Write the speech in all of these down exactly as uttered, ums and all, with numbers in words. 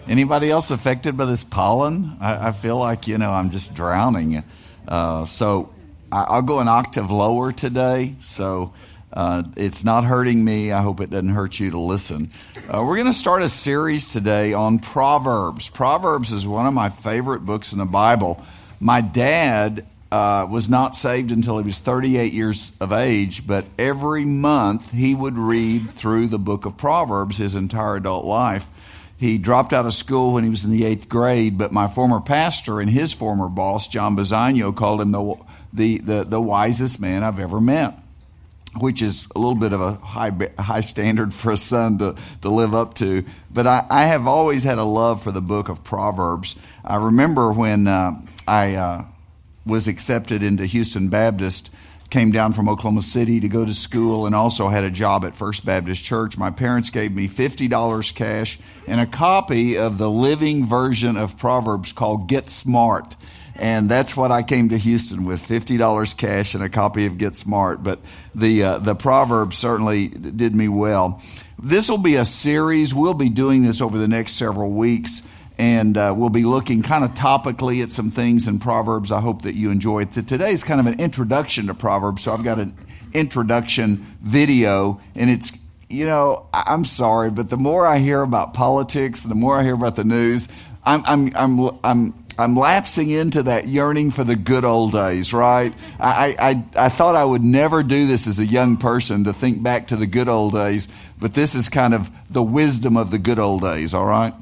Anybody else affected by this pollen? I, I feel like, you know, I'm just drowning. Uh, so I, I'll go an octave lower today. So uh, it's not hurting me. I hope it doesn't hurt you to listen. Uh, we're going to start a series today on Proverbs. Proverbs is one of my favorite books in the Bible. My dad uh, was not saved until he was thirty-eight years of age, but every month he would read through the book of Proverbs his entire adult life. He dropped out of school when he was in the eighth grade, but my former pastor and his former boss, John Bazzagno, called him the, the, the, the wisest man I've ever met, which is a little bit of a high high standard for a son to, to live up to. But I, I have always had a love for the book of Proverbs. I remember when uh, I uh, was accepted into Houston Baptist, came down from Oklahoma City to go to school, and also had a job at First Baptist Church. My parents gave me fifty dollars cash and a copy of the living version of Proverbs called Get Smart. And that's what I came to Houston with, fifty dollars cash and a copy of Get Smart. But the uh, the Proverbs certainly did me well. This will be a series. We'll be doing this over the next several weeks, and uh, we'll be looking kind of topically at some things in Proverbs. I hope that you enjoy it. Today is kind of an introduction to Proverbs, so I've got an introduction video, and it's, you know, I'm sorry, but the more I hear about politics, the more I hear about the news, I'm I'm I'm I'm I'm lapsing into that yearning for the good old days, right? I, I, I thought I would never do this as a young person, to think back to the good old days, but this is kind of the wisdom of the good old days, all right?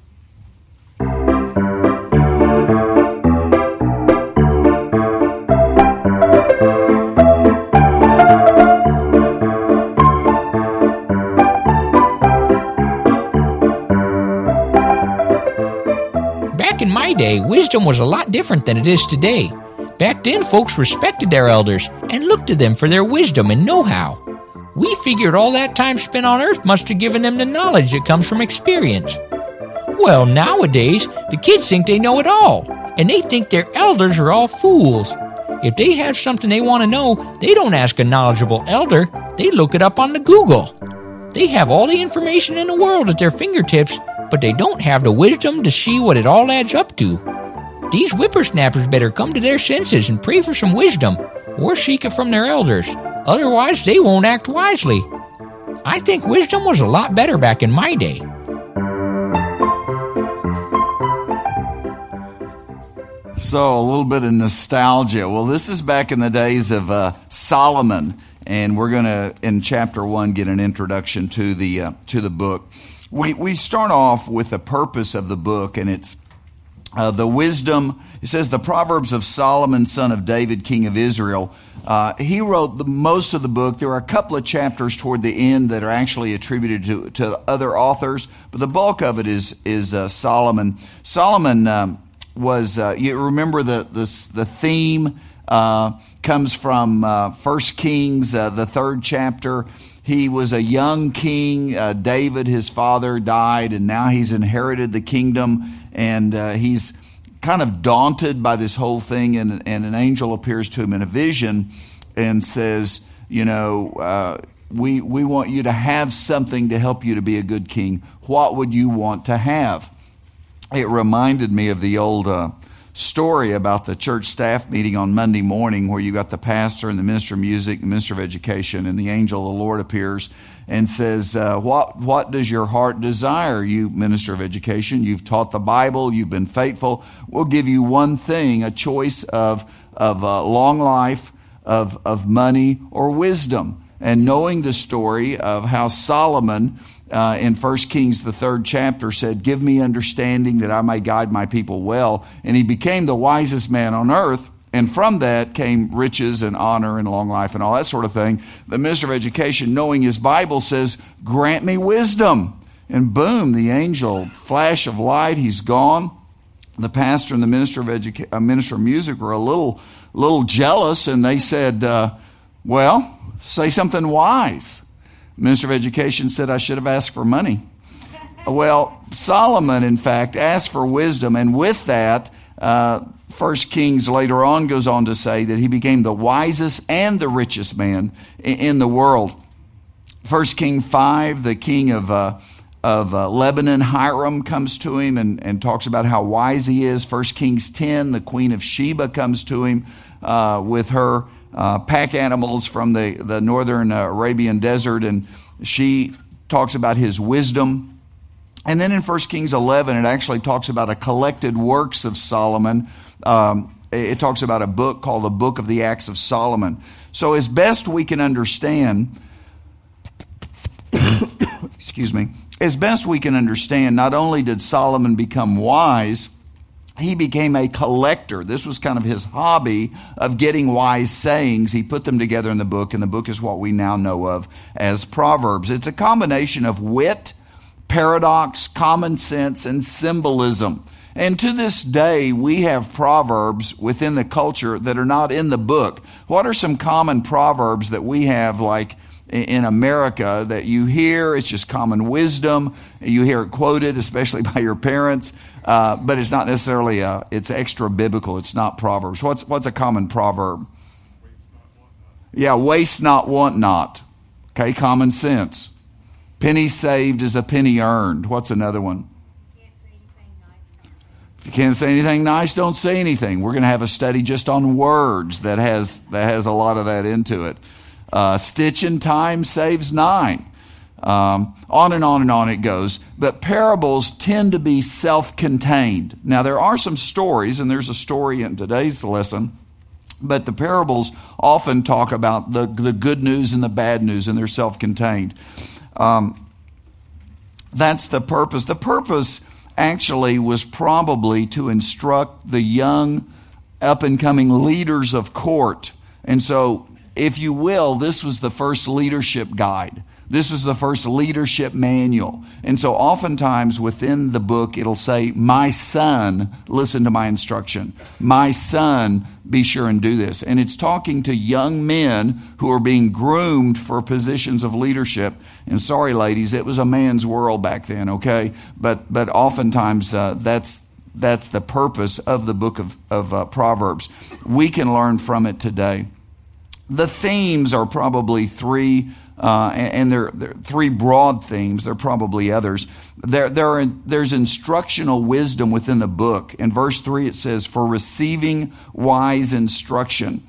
Day, wisdom was a lot different than it is today. Back then, folks respected their elders and looked to them for their wisdom and know-how. We figured all that time spent on earth must have given them the knowledge that comes from experience. Well, nowadays, the kids think they know it all, and they think their elders are all fools. If they have something they want to know, they don't ask a knowledgeable elder, they look it up on the Google. They have all the information in the world at their fingertips, but they don't have the wisdom to see what it all adds up to. These whippersnappers better come to their senses and pray for some wisdom, or seek it from their elders. Otherwise, they won't act wisely. I think wisdom was a lot better back in my day. So, a little bit of nostalgia. Well, this is back in the days of uh, Solomon, and we're going to, in chapter one, get an introduction to the uh, to the book. We we start off with the purpose of the book, and it's uh, the wisdom. It says the Proverbs of Solomon, son of David, king of Israel. Uh, he wrote the most of the book. There are a couple of chapters toward the end that are actually attributed to, to other authors, but the bulk of it is is uh, Solomon. Solomon um, was. Uh, you remember the the, the theme uh, comes from uh, First Kings, uh, the third chapter. He was a young king. Uh, David, his father, died, and now he's inherited the kingdom, and uh, he's kind of daunted by this whole thing, and, and an angel appears to him in a vision and says, you know, uh, we, we want you to have something to help you to be a good king. What would you want to have? It reminded me of the old uh, story about the church staff meeting on Monday morning, where you got the pastor and the minister of music, the minister of education, and the angel of the Lord appears and says, uh, what what does your heart desire, you minister of education? You've taught the Bible, you've been faithful. We'll give you one thing, a choice of of uh, long life, of of money, or wisdom. And knowing the story of how Solomon Uh, in First Kings, the third chapter, said, give me understanding that I may guide my people well. And he became the wisest man on earth. And from that came riches and honor and long life and all that sort of thing. The minister of education, knowing his Bible, says, grant me wisdom. And boom, the angel, flash of light, he's gone. The pastor and the minister of educa- uh, minister of music were a little, little jealous, and they said, uh, well, say something wise. Minister of Education said, I should have asked for money. Well, Solomon, in fact, asked for wisdom, and with that, uh, First Kings later on goes on to say that he became the wisest and the richest man in, in the world. First King five, the king of uh, of uh, Lebanon. Hiram comes to him and, and talks about how wise he is. First Kings ten, the Queen of Sheba comes to him uh, with her uh, pack animals from the, the northern uh, Arabian desert, and she talks about his wisdom. And then in First Kings eleven, it actually talks about a collected works of Solomon. Um, it talks about a book called the Book of the Acts of Solomon. So as best we can understand, excuse me, as best we can understand, not only did Solomon become wise, he became a collector. This was kind of his hobby of getting wise sayings. He put them together in the book, and the book is what we now know of as Proverbs. It's a combination of wit, paradox, common sense, and symbolism. And to this day, we have proverbs within the culture that are not in the book. What are some common proverbs that we have, like in America, that you hear? It's just common wisdom. You hear it quoted, especially by your parents, uh, but it's not necessarily a, it's extra biblical. It's not Proverbs. What's what's a common proverb? Yeah, waste not, want not. Okay, common sense. Penny saved is a penny earned. What's another one? If you can't say anything nice, don't say anything. We're going to have a study just on words that has that has a lot of that into it. Uh, stitch in time saves nine. Um, on and on and on it goes. But parables tend to be self-contained. Now, there are some stories, and there's a story in today's lesson, but the parables often talk about the, the good news and the bad news, and they're self-contained. Um, that's the purpose. The purpose actually was probably to instruct the young, up-and-coming leaders of court. And so, if you will, this was the first leadership guide. This was the first leadership manual. And so oftentimes within the book, it'll say, my son, listen to my instruction. My son, be sure and do this. And it's talking to young men who are being groomed for positions of leadership. And sorry, ladies, it was a man's world back then, okay? But but oftentimes uh, that's that's the purpose of the book of, of uh, Proverbs. We can learn from it today. The themes are probably three, uh, and they're, they're three broad themes. There are probably others. There, there are, there's instructional wisdom within the book. In verse three, it says, for receiving wise instruction.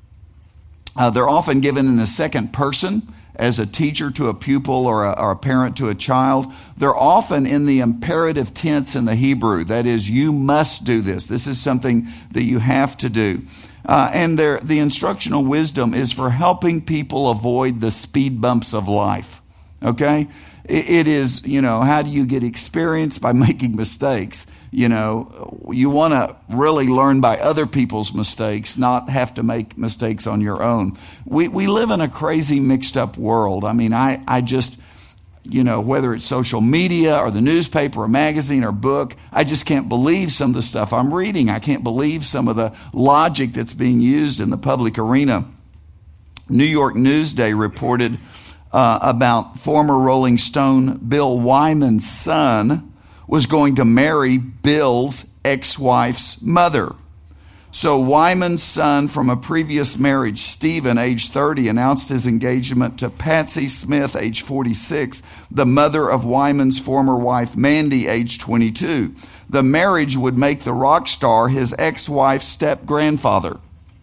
Uh, they're often given in the second person as a teacher to a pupil or a, or a parent to a child. They're often in the imperative tense in the Hebrew. That is, you must do this. This is something that you have to do. Uh, and the instructional wisdom is for helping people avoid the speed bumps of life. Okay? It, it is, you know, how do you get experience? By making mistakes. You know, you want to really learn by other people's mistakes, not have to make mistakes on your own. We we live in a crazy mixed up world. I mean, I, I just... You know, whether it's social media or the newspaper or magazine or book, I just can't believe some of the stuff I'm reading. I can't believe some of the logic that's being used in the public arena. New York Newsday reported uh, about former Rolling Stone Bill Wyman's son was going to marry Bill's ex-wife's mother. So Wyman's son from a previous marriage, Stephen, age thirty, announced his engagement to Patsy Smith, age forty-six, the mother of Wyman's former wife, Mandy, age twenty-two. The marriage would make the rock star his ex-wife's step-grandfather.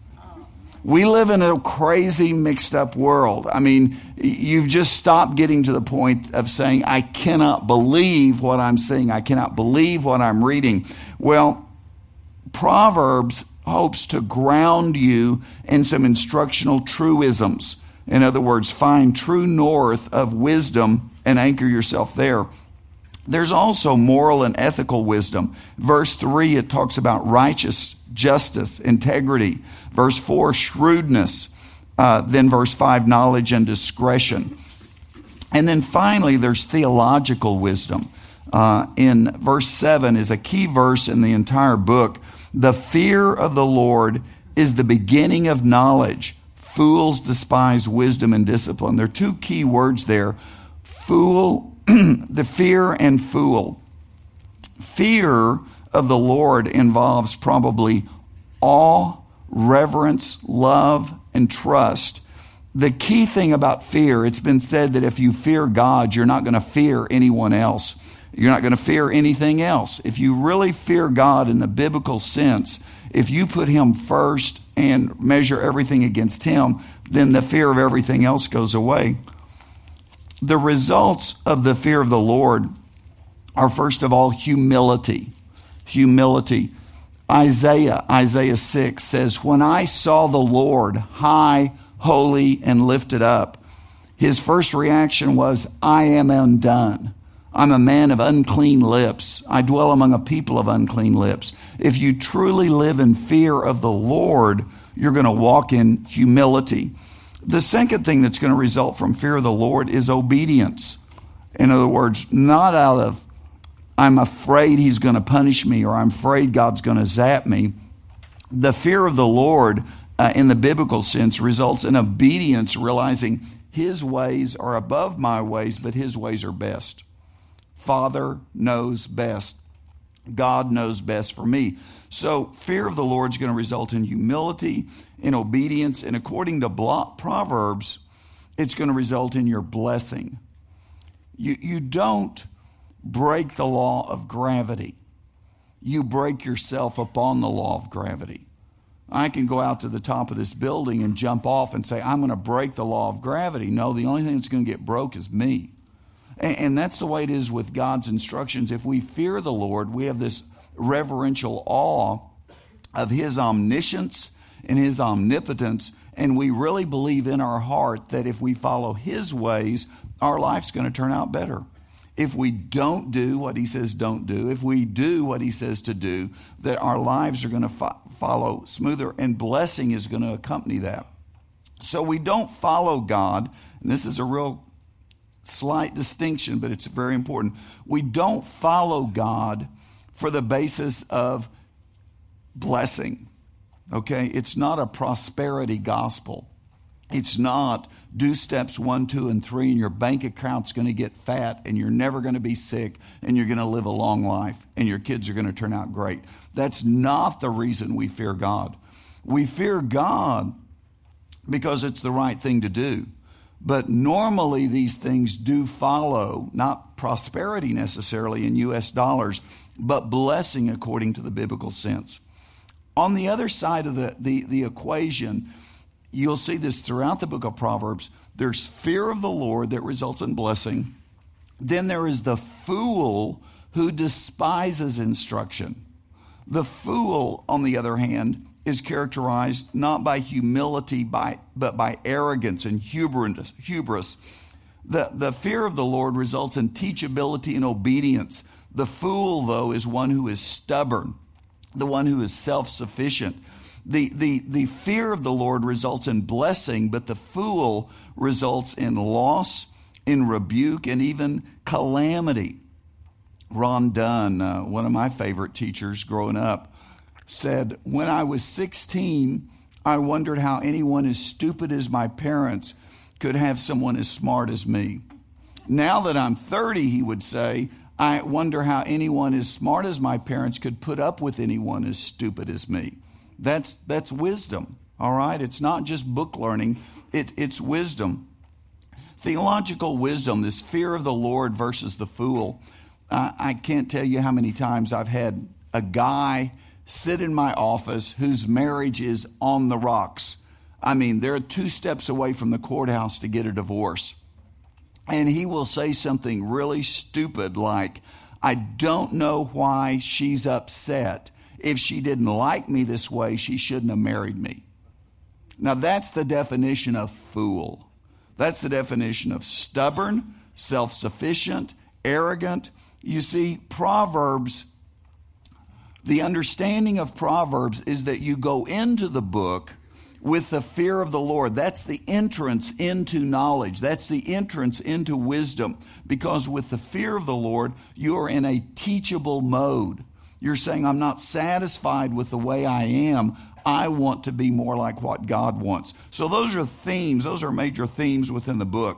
We live in a crazy, mixed-up world. I mean, you've just stopped getting to the point of saying, I cannot believe what I'm seeing. I cannot believe what I'm reading. Well, Proverbs hopes to ground you in some instructional truisms. In other words, find true north of wisdom and anchor yourself there. There's also moral and ethical wisdom. Verse three, it talks about righteous justice, integrity. Verse four, shrewdness. Uh, then verse five, knowledge and discretion. And then finally, there's theological wisdom. Uh, in verse seven is a key verse in the entire book. The fear of the Lord is the beginning of knowledge. Fools despise wisdom and discipline. There are two key words there. Fool, the fear and fool. Fear of the Lord involves probably awe, reverence, love, and trust. the key thing about fear, it's been said that if you fear God, you're not going to fear anyone else. You're not going to fear anything else. If you really fear God in the biblical sense, if you put him first and measure everything against him, then the fear of everything else goes away. The results of the fear of the Lord are, first of all, humility. Humility. Isaiah, Isaiah six says, when I saw the Lord high, holy, and lifted up, his first reaction was, I am undone. I'm a man of unclean lips. I dwell among a people of unclean lips. If you truly live in fear of the Lord, you're going to walk in humility. The second thing that's going to result from fear of the Lord is obedience. In other words, not out of, I'm afraid he's going to punish me, or I'm afraid God's going to zap me. The fear of the Lord, uh, in the biblical sense, results in obedience, realizing his ways are above my ways, but his ways are best. Father knows best. God knows best for me. So fear of the Lord is going to result in humility, in obedience, and according to Proverbs, it's going to result in your blessing. You, you don't break the law of gravity. You break yourself upon the law of gravity. I can go out to the top of this building and jump off and say, I'm going to break the law of gravity. No, the only thing that's going to get broke is me. And that's the way it is with God's instructions. If we fear the Lord, we have this reverential awe of his omniscience and his omnipotence, and we really believe in our heart that if we follow his ways, our life's going to turn out better. If we don't do what he says don't do, if we do what he says to do, that our lives are going to fo- follow smoother, and blessing is going to accompany that. So we don't follow God, and this is a real slight distinction, but it's very important. We don't follow God for the basis of blessing. Okay? It's not a prosperity gospel. It's not do steps one, two, and three, and your bank account's going to get fat, and you're never going to be sick, and you're going to live a long life, and your kids are going to turn out great. That's not the reason we fear God. We fear God because it's the right thing to do. But normally these things do follow, not prosperity necessarily in U S dollars, but blessing according to the biblical sense. On the other side of the, the, the equation, you'll see this throughout the book of Proverbs. There's fear of the Lord that results in blessing. Then there is the fool who despises instruction. The fool, on the other hand, is characterized not by humility, by, but by arrogance and hubris. hubris. The, the fear of the Lord results in teachability and obedience. The fool, though, is one who is stubborn, the one who is self-sufficient. The, the, the fear of the Lord results in blessing, but the fool results in loss, in rebuke, and even calamity. Ron Dunn, uh, one of my favorite teachers growing up, said, when I was sixteen, I wondered how anyone as stupid as my parents could have someone as smart as me. Now that I'm thirty, he would say, I wonder how anyone as smart as my parents could put up with anyone as stupid as me. That's that's wisdom, all right? It's not just book learning. It, it's wisdom. Theological wisdom, this fear of the Lord versus the fool. Uh, I can't tell you how many times I've had a guy sit in my office whose marriage is on the rocks. I mean, they're two steps away from the courthouse to get a divorce. And he will say something really stupid like, I don't know why she's upset. If she didn't like me this way, she shouldn't have married me. Now, that's the definition of fool. That's the definition of stubborn, self-sufficient, arrogant. You see, Proverbs, the understanding of Proverbs is that you go into the book with the fear of the Lord. That's the entrance into knowledge. That's the entrance into wisdom. Because with the fear of the Lord, you are in a teachable mode. You're saying, I'm not satisfied with the way I am. I want to be more like what God wants. So those are themes. Those are major themes within the book.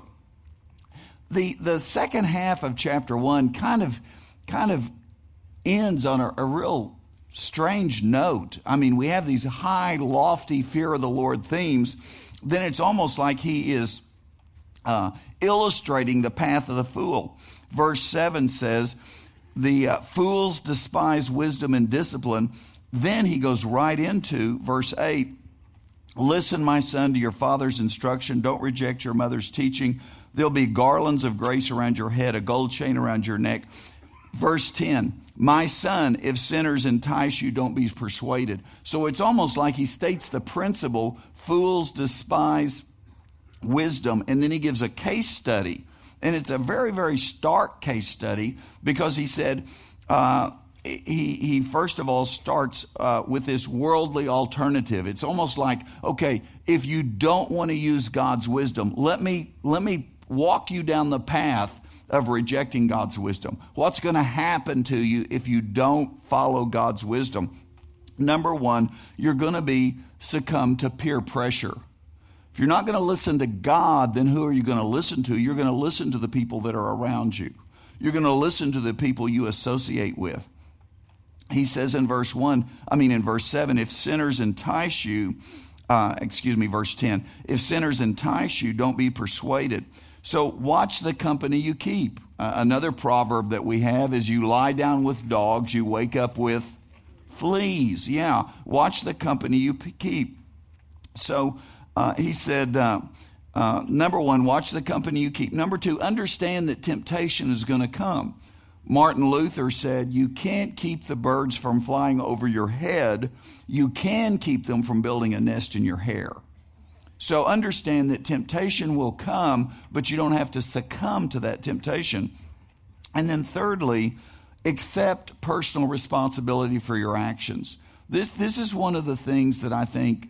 The the second half of chapter one kind of kind of ends on a, a real strange note. I mean, we have these high, lofty fear of the Lord themes. then it's almost like he is uh, illustrating the path of the fool. Verse seven says, the uh, fools despise wisdom and discipline. Then he goes right into verse eight. Listen, my son, to your father's instruction. Don't reject your mother's teaching. There'll be garlands of grace around your head, a gold chain around your neck. Verse ten, my son, if sinners entice you, don't be persuaded. So it's almost like he states the principle, fools despise wisdom, and then he gives a case study. And it's a very, very stark case study because he said, uh, he, he first of all starts uh, with this worldly alternative. It's almost like, okay, if you don't want to use God's wisdom, let me, let me walk you down the path of rejecting God's wisdom. What's going to happen to you if you don't follow God's wisdom? Number one, you're going to be succumb to peer pressure. If you're not going to listen to God, then who are you going to listen to? You're going to listen to the people that are around you. You're going to listen to the people you associate with. He says in verse one, I mean in verse seven, if sinners entice you, uh, excuse me, verse ten, if sinners entice you, don't be persuaded. So watch the company you keep. Uh, another proverb that we have is you lie down with dogs, you wake up with fleas. Yeah, watch the company you p- keep. So uh, he said, uh, uh, number one, watch the company you keep. Number two, understand that temptation is going to come. Martin Luther said, you can't keep the birds from flying over your head. You can keep them from building a nest in your hair. So understand that temptation will come, but you don't have to succumb to that temptation. And then thirdly, accept personal responsibility for your actions. This, this is one of the things that I think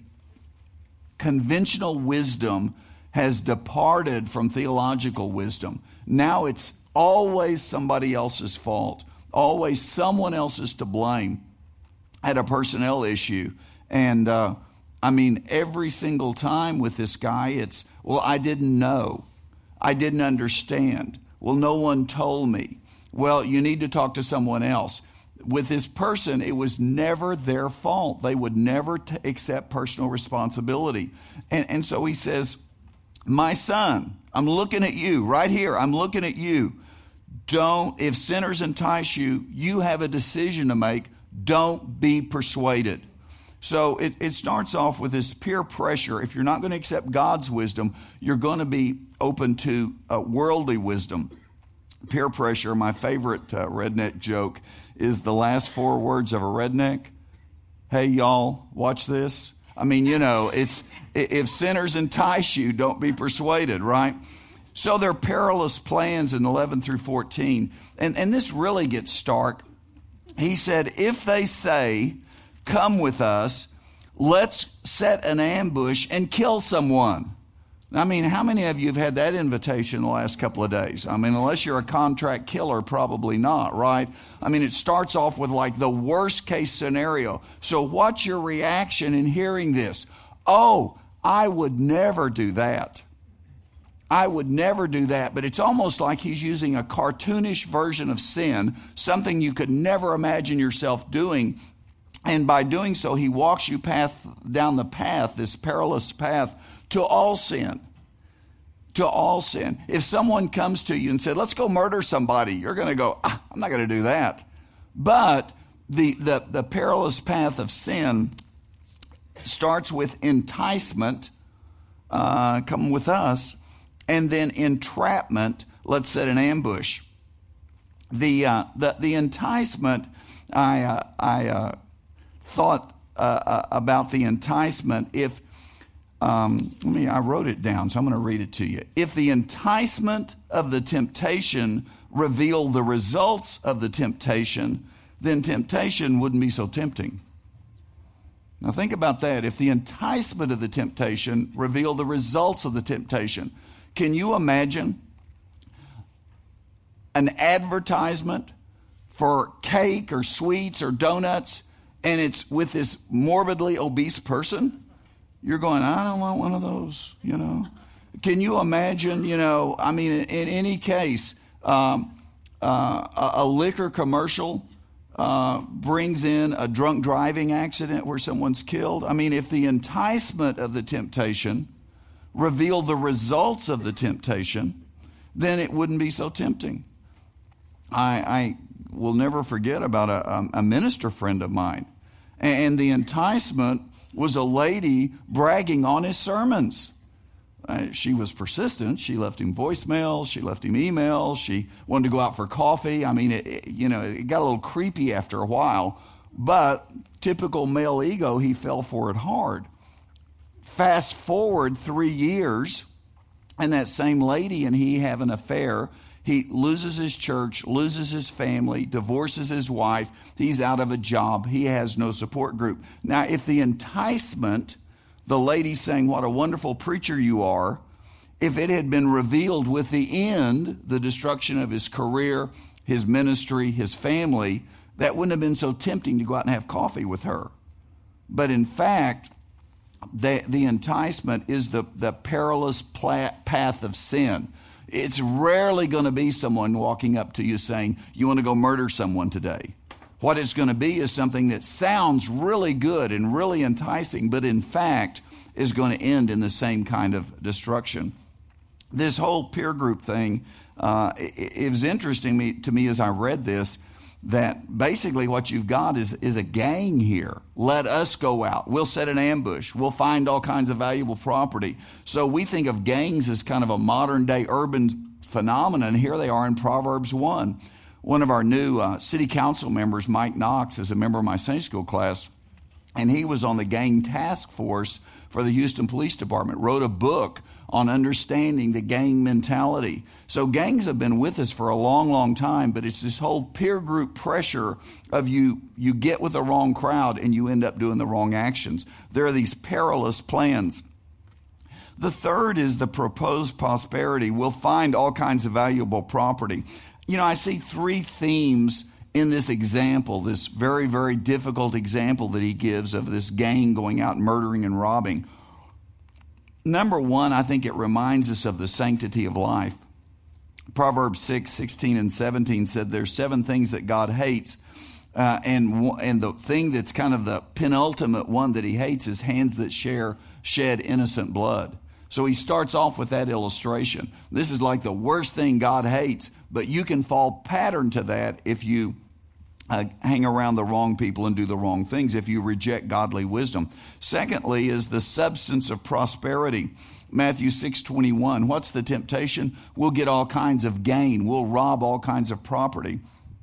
conventional wisdom has departed from theological wisdom. Now it's always somebody else's fault. Always someone else is to blame. I had a personnel issue, and uh, I mean, every single time with this guy, it's, well, I didn't know. I didn't understand. Well, no one told me. Well, you need to talk to someone else. With this person, it was never their fault. They would never t- accept personal responsibility. And, and so he says, my son, I'm looking at you right here. I'm looking at you. Don't, if sinners entice you, you have a decision to make. Don't be persuaded. So it, it starts off with this peer pressure. If you're not going to accept God's wisdom, you're going to be open to uh, worldly wisdom. Peer pressure, my favorite uh, redneck joke, is the last four words of a redneck. Hey, y'all, watch this. I mean, you know, it's if sinners entice you, don't be persuaded, right? So there are perilous plans in eleven through fourteen. And, and this really gets stark. He said, if they say, come with us, let's set an ambush and kill someone. I mean, how many of you have had that invitation the last couple of days? I mean, unless you're a contract killer, probably not, right? I mean, it starts off with like the worst case scenario. So what's your reaction in hearing this? Oh, I would never do that. I would never do that. But it's almost like he's using a cartoonish version of sin, something you could never imagine yourself doing. And by doing so, he walks you path down the path, this perilous path, to all sin. To all sin. If someone comes to you and said, let's go murder somebody, you're going to go, ah, I'm not going to do that. But the, the, the perilous path of sin starts with enticement, uh, come with us, and then entrapment, let's set an ambush. The, uh, the, the enticement, I, uh, I uh, thought uh, about the enticement if Um, let me, I wrote it down, so I'm going to read it to you. If the enticement of the temptation revealed the results of the temptation, then temptation wouldn't be so tempting. Now think about that. If the enticement of the temptation revealed the results of the temptation, can you imagine an advertisement for cake or sweets or donuts, and it's with this morbidly obese person? You're going, I don't want one of those, you know. Can you imagine, you know, I mean, in, in any case, um, uh, a, a liquor commercial uh, brings in a drunk driving accident where someone's killed? I mean, if the enticement of the temptation revealed the results of the temptation, then it wouldn't be so tempting. I, I will never forget about a, a minister friend of mine. And the enticement was a lady bragging on his sermons. Uh, she was persistent. She left him voicemails. She left him emails. She wanted to go out for coffee. I mean, it, it, you know, it got a little creepy after a while. But typical male ego, he fell for it hard. Fast forward three years, and that same lady and he have an affair. He loses his church, loses his family, divorces his wife. He's out of a job. He has no support group. Now, if the enticement, the lady saying, what a wonderful preacher you are, if it had been revealed with the end, the destruction of his career, his ministry, his family, that wouldn't have been so tempting to go out and have coffee with her. But in fact, the, the enticement is the, the perilous pla- path of sin. It's rarely going to be someone walking up to you saying, you want to go murder someone today. What it's going to be is something that sounds really good and really enticing, but in fact is going to end in the same kind of destruction. This whole peer group thing, uh, it, it was interesting me, to me as I read this, that basically what you've got is, is a gang here. Let us go out. We'll set an ambush. We'll find all kinds of valuable property. So we think of gangs as kind of a modern day urban phenomenon. Here they are in Proverbs one. One of our new uh, city council members, Mike Knox, is a member of my Sunday school class, and he was on the gang task force for the Houston Police Department, wrote a book on understanding the gang mentality. So gangs have been with us for a long, long time, but it's this whole peer group pressure of you, you get with the wrong crowd and you end up doing the wrong actions. There are these perilous plans. The third is the proposed prosperity. We'll find all kinds of valuable property. You know, I see three themes in this example, this very, very difficult example that he gives of this gang going out murdering and robbing. Number one, I think it reminds us of the sanctity of life. Proverbs six, sixteen and seventeen said there's seven things that God hates. Uh, and, and the thing that's kind of the penultimate one that he hates is hands that share, shed innocent blood. So he starts off with that illustration. This is like the worst thing God hates, but you can fall pattern to that if you uh, hang around the wrong people and do the wrong things, if you reject godly wisdom. Secondly is the substance of prosperity. Matthew six twenty-one. What's the temptation? We'll get all kinds of gain. We'll rob all kinds of property.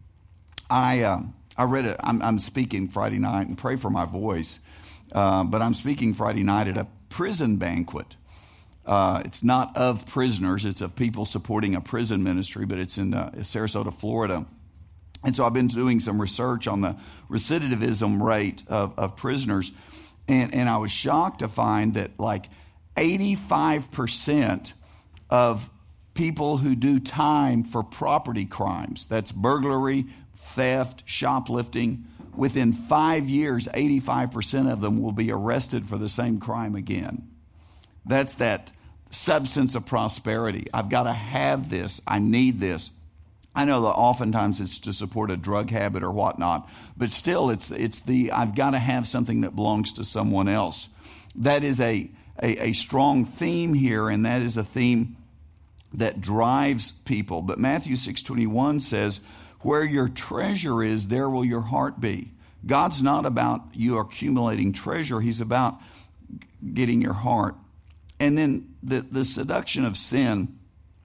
I uh, I read it. I'm, I'm speaking Friday night, and pray for my voice. Uh, but I'm speaking Friday night at a prison banquet. Uh, it's not of prisoners. It's of people supporting a prison ministry, but it's in uh, Sarasota, Florida. And so I've been doing some research on the recidivism rate of, of prisoners. And, and I was shocked to find that like eighty-five percent of people who do time for property crimes, that's burglary, theft, shoplifting, within five years, eighty-five percent of them will be arrested for the same crime again. That's that substance of prosperity. I've got to have this. I need this. I know that oftentimes it's to support a drug habit or whatnot, but still it's it's the I've got to have something that belongs to someone else. That is a, a, a strong theme here, and that is a theme that drives people. But Matthew six twenty-one says, where your treasure is, there will your heart be. God's not about you accumulating treasure. He's about getting your heart. And then the, the seduction of sin,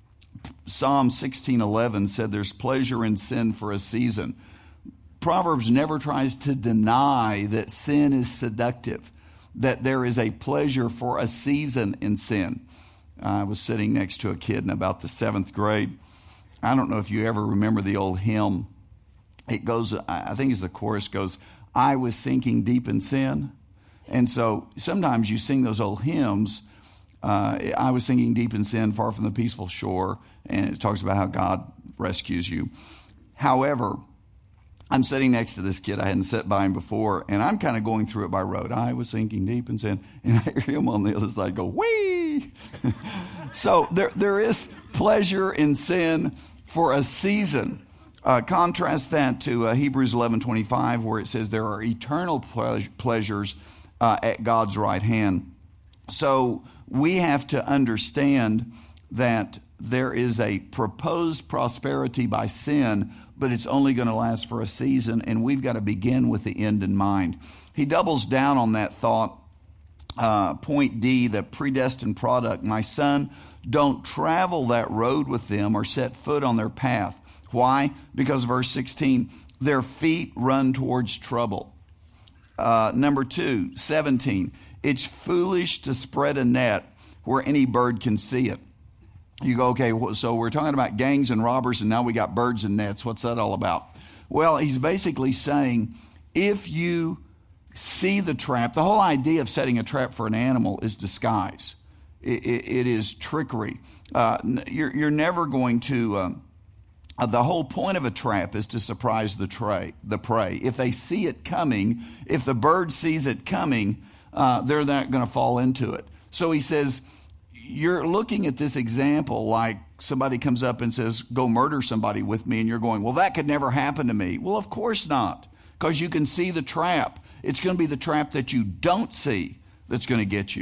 Psalm sixteen eleven said there's pleasure in sin for a season. Proverbs never tries to deny that sin is seductive, that there is a pleasure for a season in sin. I was sitting next to a kid in about the seventh grade. I don't know if you ever remember the old hymn. It goes, I think as the chorus goes, I was sinking deep in sin. And so sometimes you sing those old hymns. Uh, I was sinking deep in sin, far from the peaceful shore, and it talks about how God rescues you. However, I'm sitting next to this kid. I hadn't sat by him before, and I'm kind of going through it by road. I was sinking deep in sin, and I hear him on the other side go, whee! So there, there is pleasure in sin for a season. Uh, contrast that to uh, Hebrews eleven twenty-five, where it says there are eternal ple- pleasures uh, at God's right hand. So we have to understand that there is a proposed prosperity by sin, but it's only going to last for a season, and we've got to begin with the end in mind. He doubles down on that thought. Uh, point D, the predestined product. My son, don't travel that road with them or set foot on their path. Why? Because verse sixteen, their feet run towards trouble. Uh, number two, seventeen, it's foolish to spread a net where any bird can see it. You go, okay, so we're talking about gangs and robbers, and now we got birds and nets. What's that all about? Well, he's basically saying, if you see the trap, the whole idea of setting a trap for an animal is disguise. It, it, it is trickery. Uh, you're, you're never going to... Um, Uh, the whole point of a trap is to surprise the tray, the prey. If they see it coming, if the bird sees it coming, uh, they're not going to fall into it. So he says, you're looking at this example like somebody comes up and says, go murder somebody with me, and you're going, well, that could never happen to me. Well, of course not, because you can see the trap. It's going to be the trap that you don't see that's going to get you.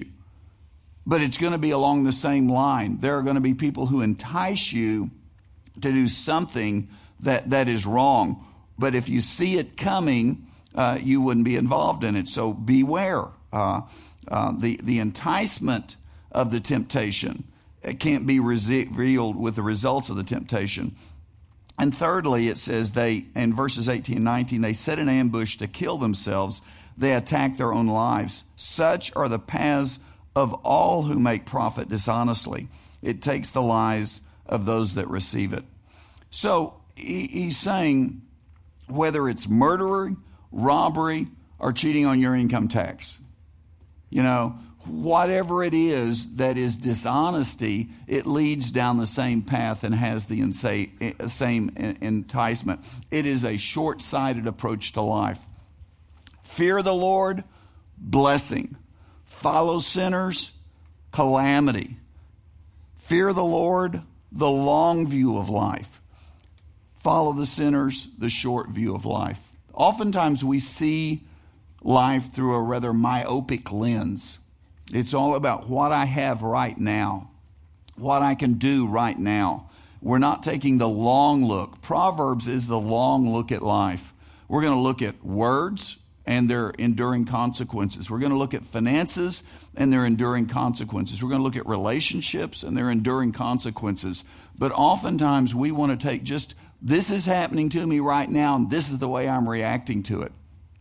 But it's going to be along the same line. There are going to be people who entice you to do something that, that is wrong. But if you see it coming, uh, you wouldn't be involved in it. So beware. Uh, uh, the, the enticement of the temptation, it can't be revealed with the results of the temptation. And thirdly, it says they, in verses eighteen and nineteen, they set an ambush to kill themselves. They attack their own lives. Such are the paths of all who make profit dishonestly. It takes the lives of those that receive it. So he, he's saying whether it's murder, robbery, or cheating on your income tax, you know, whatever it is that is dishonesty, it leads down the same path and has the insa- same enticement. It is a short-sighted approach to life. Fear the Lord, blessing. Follow sinners, calamity. Fear the Lord, the long view of life. Follow the sinners, the short view of life. Oftentimes we see life through a rather myopic lens. It's all about what I have right now, what I can do right now. We're not taking the long look. Proverbs is the long look at life. We're going to look at words and their enduring consequences. We're going to look at finances and their enduring consequences. We're going to look at relationships and their enduring consequences. But oftentimes we want to take just, this is happening to me right now, and this is the way I'm reacting to it.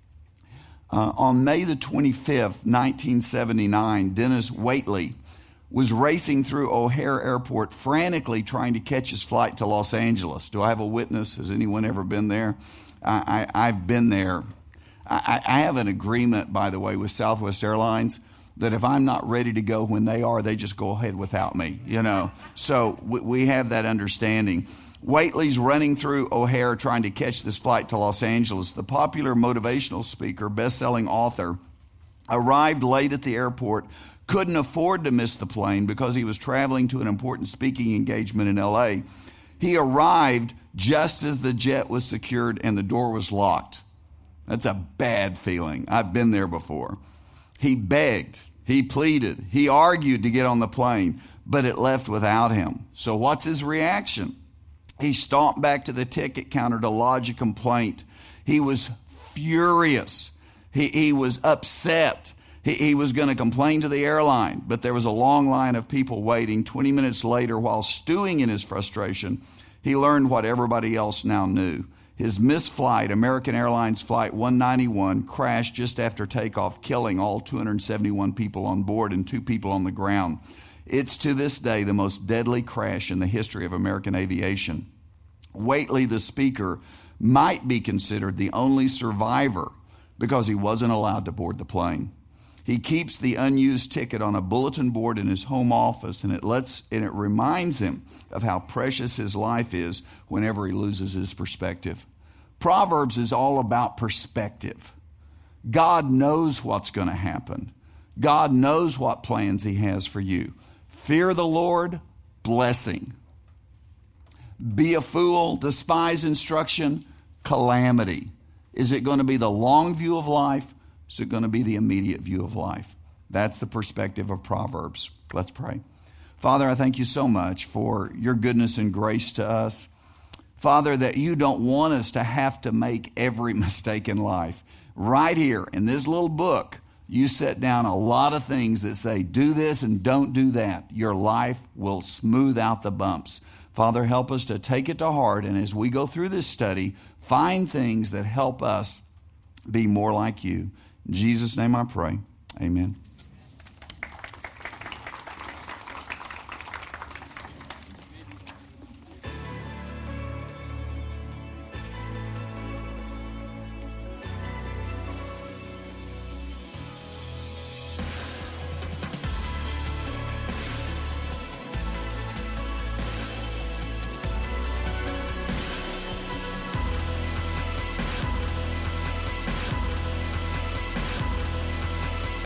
Uh, on May the twenty-fifth, nineteen seventy-nine, Dennis Waitley was racing through O'Hare Airport, frantically trying to catch his flight to Los Angeles. Do I have a witness? Has anyone ever been there? I, I, I've been there. I, I have an agreement, by the way, with Southwest Airlines that if I'm not ready to go when they are, they just go ahead without me, you know. So we, we have that understanding. Waitley's running through O'Hare trying to catch this flight to Los Angeles. The popular motivational speaker, best-selling author, arrived late at the airport, couldn't afford to miss the plane because he was traveling to an important speaking engagement in L A. He arrived just as the jet was secured and the door was locked. That's a bad feeling. I've been there before. He begged, he pleaded, he argued to get on the plane, but it left without him. So what's his reaction? He stomped back to the ticket counter to lodge a complaint. He was furious. He, he was upset. He, he was going to complain to the airline, but there was a long line of people waiting. twenty minutes later, while stewing in his frustration, he learned what everybody else now knew. His missed flight, American Airlines Flight one ninety-one, crashed just after takeoff, killing all two hundred seventy-one people on board and two people on the ground. It's to this day the most deadly crash in the history of American aviation. Waitley, the speaker, might be considered the only survivor because he wasn't allowed to board the plane. He keeps the unused ticket on a bulletin board in his home office, and it lets and it reminds him of how precious his life is whenever he loses his perspective. Proverbs is all about perspective. God knows what's going to happen. God knows what plans he has for you. Fear the Lord, blessing. Be a fool, despise instruction, calamity. Is it going to be the long view of life? Is it going to be the immediate view of life? That's the perspective of Proverbs. Let's pray. Father, I thank you so much for your goodness and grace to us. Father, that you don't want us to have to make every mistake in life. Right here in this little book, you set down a lot of things that say, do this and don't do that. Your life will smooth out the bumps. Father, help us to take it to heart, and as we go through this study, find things that help us be more like you. In Jesus' name I pray. Amen.